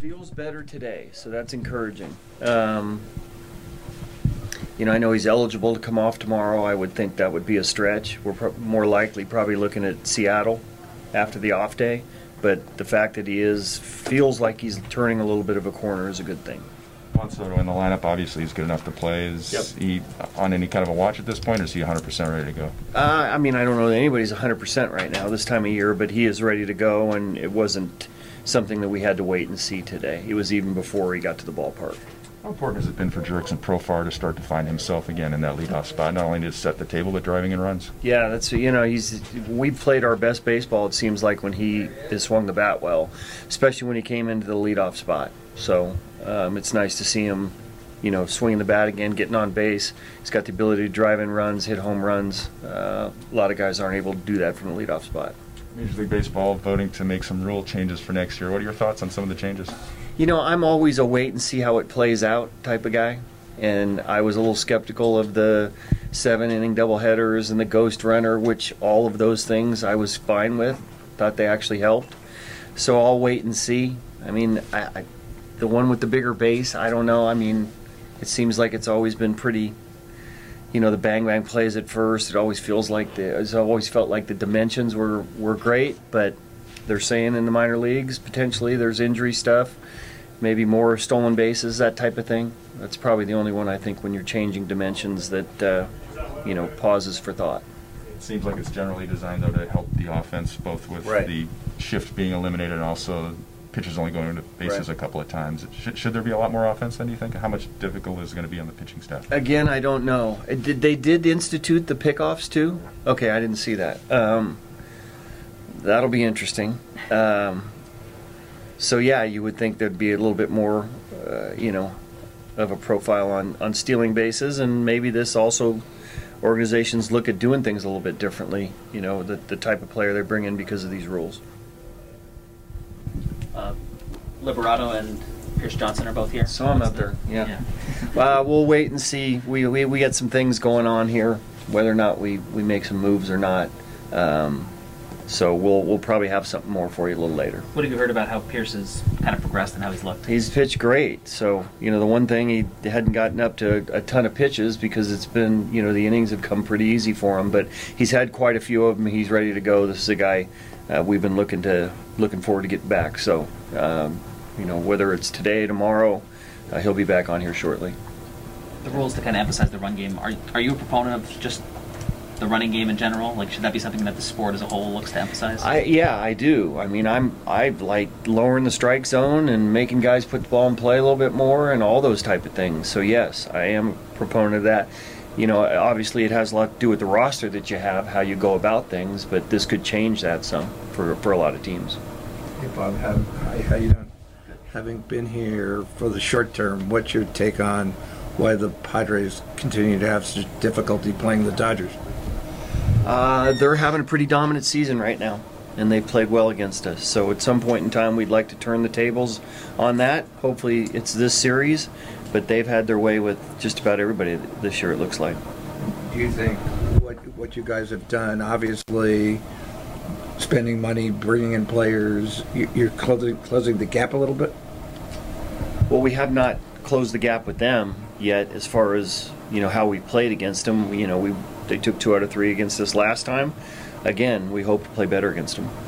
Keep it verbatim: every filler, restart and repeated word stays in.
feels better today, so that's encouraging. Um, you know, I know he's eligible to come off tomorrow. I would think that would be a stretch. We're pro- more likely probably looking at Seattle after the off day, but the fact that he is feels like he's turning a little bit of a corner is a good thing. Juan Soto in the lineup, obviously he's good enough to play. Is yep. he on any kind of a watch at this point, or is he one hundred percent ready to go? Uh, I mean, I don't know that anybody's one hundred percent right now this time of year, but he is ready to go, and it wasn't something that we had to wait and see today. It was even before he got to the ballpark. How important has it been for Jurickson Profar to start to find himself again in that leadoff spot, not only to set the table but driving in runs? Yeah, that's you know he's we've played our best baseball. It seems like when he has swung the bat well, especially when he came into the leadoff spot. So um, it's nice to see him, you know, swinging the bat again, getting on base. He's got the ability to drive in runs, hit home runs. Uh, a lot of guys aren't able to do that from the leadoff spot. Major League Baseball voting to make some rule changes for next year. What are your thoughts on some of the changes? You know, I'm always a wait and see how it plays out type of guy, and I was a little skeptical of the seven-inning doubleheaders and the ghost runner, which all of those things I was fine with. Thought they actually helped. So I'll wait and see. I mean, I, I, the one with the bigger base, I don't know. I mean, it seems like it's always been pretty. You know, the bang bang plays at first. It always feels like the. It's always felt like the dimensions were were great, but they're saying in the minor leagues potentially there's injury stuff. Maybe more stolen bases, that type of thing. That's probably the only one I think when you're changing dimensions that, uh, you know, pauses for thought. It seems like it's generally designed, though, to help the offense, both with right. the shift being eliminated and also pitchers only going into bases right. a couple of times. Should, should there be a lot more offense then, do you think? How much difficult is it going to be on the pitching staff? Again, I don't know. It did, they did institute the pickoffs, too? Okay, I didn't see that. Um, that'll be interesting. Um, So yeah, you would think there'd be a little bit more, uh, you know, of a profile on, on stealing bases, and maybe this also organizations look at doing things a little bit differently. You know, the the type of player they bring in because of these rules. Uh, Liberato and Pierce Johnson are both here. So I'm out there. Yeah. yeah. uh, we'll wait and see. We we we got some things going on here, whether or not we we make some moves or not. Um, So we'll we'll probably have something more for you a little later. What have you heard about how Pierce has kind of progressed and how he's looked? He's pitched great. So, you know, the one thing he hadn't gotten up to a ton of pitches because it's been, you know, the innings have come pretty easy for him. But he's had quite a few of them. He's ready to go. This is a guy uh, we've been looking to looking forward to getting back. So, um, you know, whether it's today, tomorrow, uh, he'll be back on here shortly. The rules to kind of emphasize the run game. Are are you a proponent of just the running game in general? Like, should that be something that the sport as a whole looks to emphasize? I yeah, I do. I mean, I'm I like lowering the strike zone and making guys put the ball in play a little bit more and all those type of things. So yes, I am a proponent of that. You know, obviously it has a lot to do with the roster that you have, how you go about things, but this could change that some for for a lot of teams. Hey Bob, how, hi, how you doing? Having been here for the short term, what's your take on why the Padres continue to have such difficulty playing the Dodgers? Uh, they're having a pretty dominant season right now, and they've played well against us. So at some point in time, we'd like to turn the tables on that. Hopefully it's this series, but they've had their way with just about everybody this year, it looks like. Do you think what what you guys have done, obviously spending money, bringing in players, you- you're closing, closing the gap a little bit? Well, we have not closed the gap with them yet as far as, you know, how we played against them. You know, we they took two out of three against us last time. Again, we hope to play better against them.